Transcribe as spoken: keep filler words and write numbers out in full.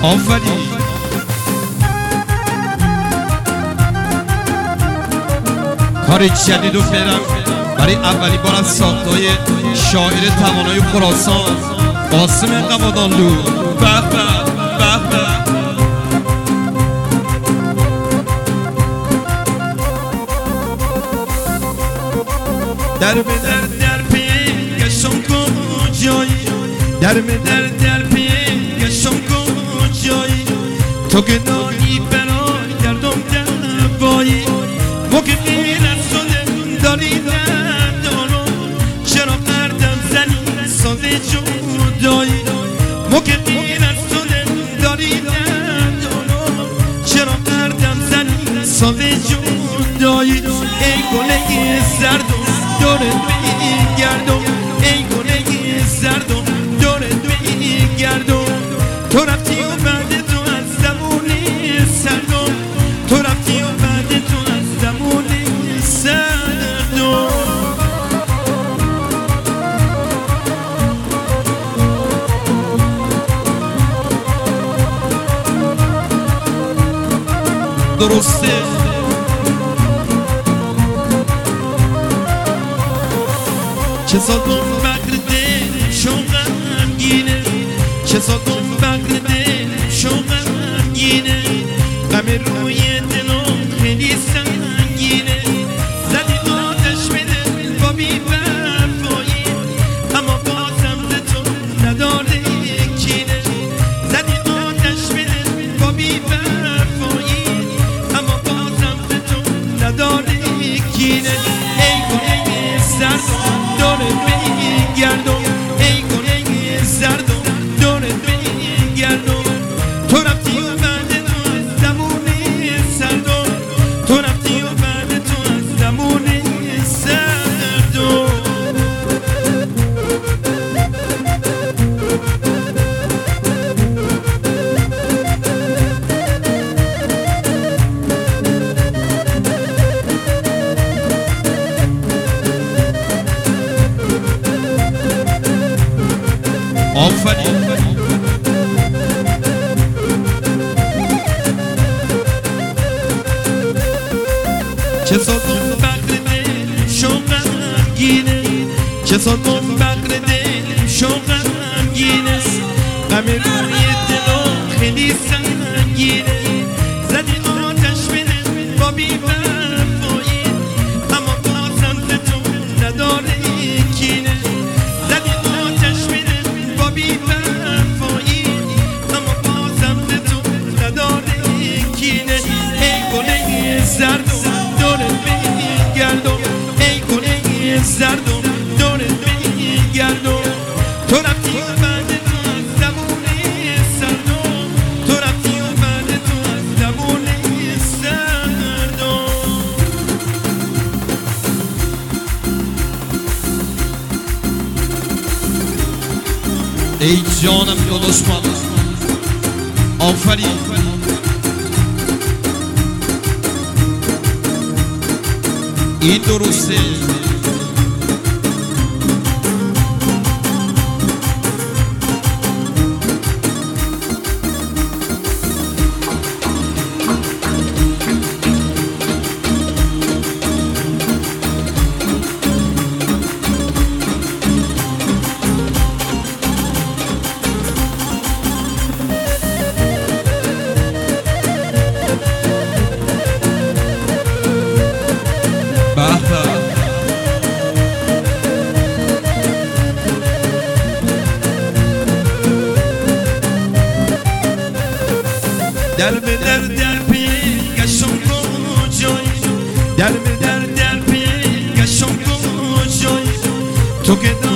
آفرین کار جدید رو برم برای اولی بار از ساختای شاعر توانای خراسان قاسم قوادانلو. به به به به در به در در پی گشتم کجایی در به در در پی گشتم کجایی تو که داری برای گردم دوایی و که غیر از خودم داری ندارم چرا قردم زنی ساز جدایی و که غیر از خودم داری ندارم چرا قردم زنی ساز جدایی ای گله زردم دورت بگردم ای گله زردم دورت بگردم تو رفتی و بعد تو از زمان سردم تو رفتی و بعد تو از زمان سردم درسته چه سادم بقر دل شوقمگینه چه سادم بقر دل شوقمگینه غم روی دلم خیلی سنگینه زدی آتش به دل با بی وفایی اما بازم به تو نداره کینه زدی آتش به دل با بی وفایی اما بازم به تو نداره کینه ای گله زردم دورت بگردم ای گله زردم دورت بگردم تو رفتی و بعد تو از زمان سردم تو رفتی و بعد تو از زمان سردم آفرین چه سادم بقر دل شوقمگینه چه سادم بقر دل شوقمگینه غم روی دلم خیلی سنگینه زدی آتش به دل با بی وفایی اما بازم به تو نداره کینه زدی آتش به دل با بی وفایی اما بازم به تو نداره کینه ای گله زردم دورت بگردم ای گله زردم دورت بگردم تو رفتی و بعد تو از زمان سردم تو رفتی و بعد تو از زمان سردم ای جانم داداش من آفرین این درسته در به در در پی گشتم کجایی در به در در پی گشتم کجایی تو که